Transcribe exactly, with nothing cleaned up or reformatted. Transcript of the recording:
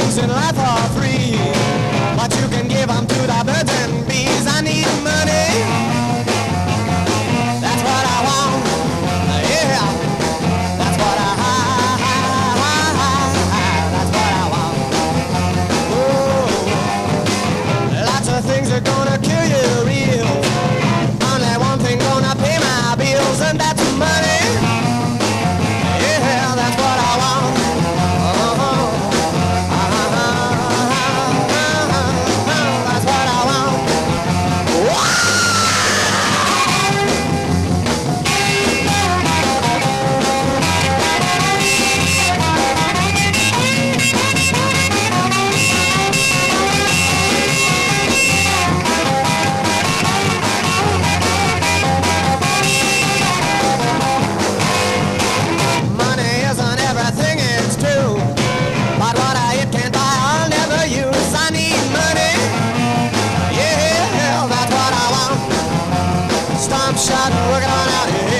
things in life are free, but you can give them to the birds and bees. I need money, that's what I want, yeah, that's what I, that's what I want. Oh, lots of things are gonna kill you real, only one thing gonna pay my bills, and that's money. Yeah, that's what I want. That's what I want. Money isn't everything, it's true, but what I eat can't buy, I'll never use. I need money, yeah, that's what I want. Stomp shot, working on out here.